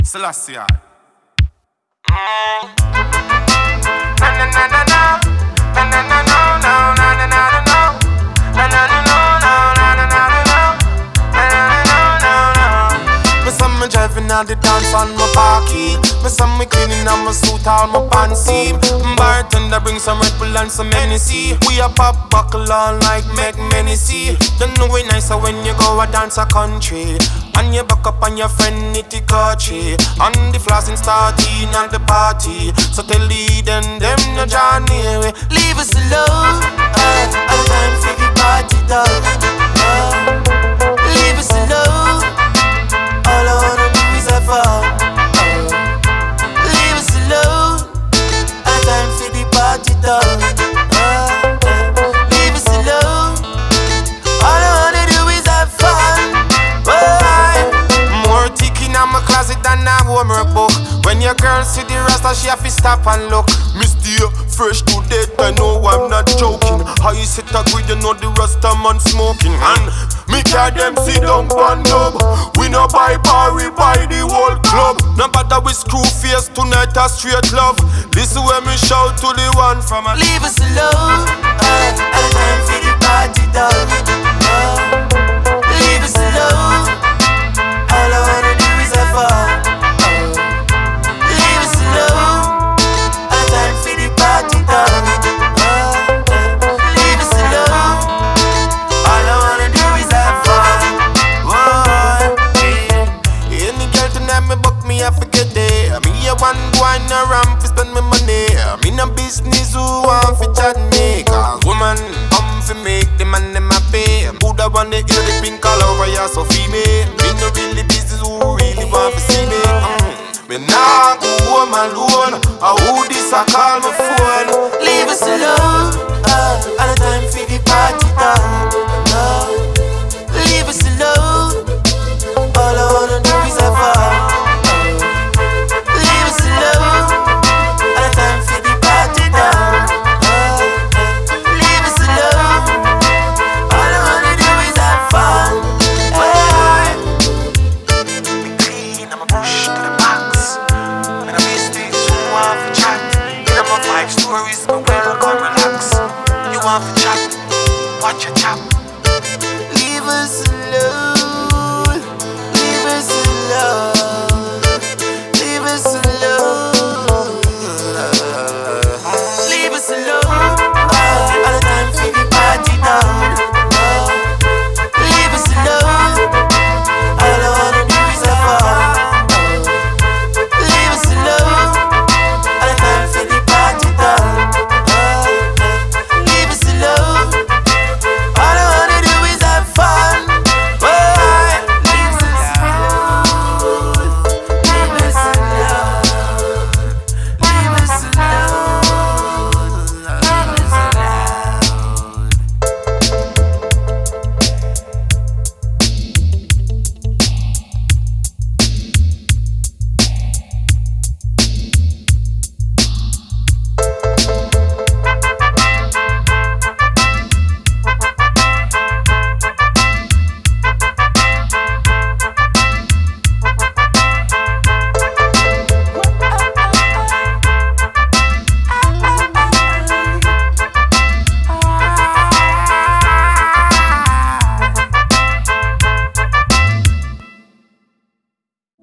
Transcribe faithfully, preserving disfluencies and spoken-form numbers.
Selassie. Mm. Na na na na na. Na na na na na na na na na. Na na na na na na na na na. Na na na na na. Me some me driving on the dance on my parky. Me some me cleaning on my suit on my pants seam. Bartender bring some Red Bull and some Hennessy. We a pop buckle on like Meg Menacey. Don't know it nicer when you go a dance a country. And you back up on your friend Nitty Kochi. And the flossing starting at the party. So tell the them, them no journey. Leave us alone. Uh, all time for the party dog. Uh, leave us alone. All I wanna do is have fun. Uh, leave us alone. All time for the party dog. Uh, uh, leave us alone. All I wanna do is have fun. More tick in my closet than a homework book. When your girl see the rasta, she have to stop and look. Misty, fresh to death, I know I'm not joking. How you sit a grid, you know the rasta man smoking. And me carry them sit down one dub. We no buy bar, we buy the whole club. No matter we screw face, tonight a straight love. This is where me shout to the one from a leave us alone. Uh, all time for the party dog. Uh, leave us alone. All I wanna do is have fun. Uh, leave us alone. All time for the party done. Uh, uh, leave us alone. All I wanna do is have fun. Whoa, yeah. Any girl tonight me book me, I forget it. Me a one boy in a ramp fi spend me money. Me no business who want fi chat me. Cause woman come fi make the man them happy. Who da want to hear the pink color where you so female. Me no really business who really want to see me. Mm. Me nah go home alone. Or who this a call my phone. Leave us alone. Uh, all the time for the party done. Uh, leave us alone. All I wanna do is have fun. Uh, leave us alone. All the time for the party done. Uh, leave us alone. All I wanna do is have fun. Hey. Me clean, I'ma push to the max. And I miss things who want for chat. And I'm on five stories.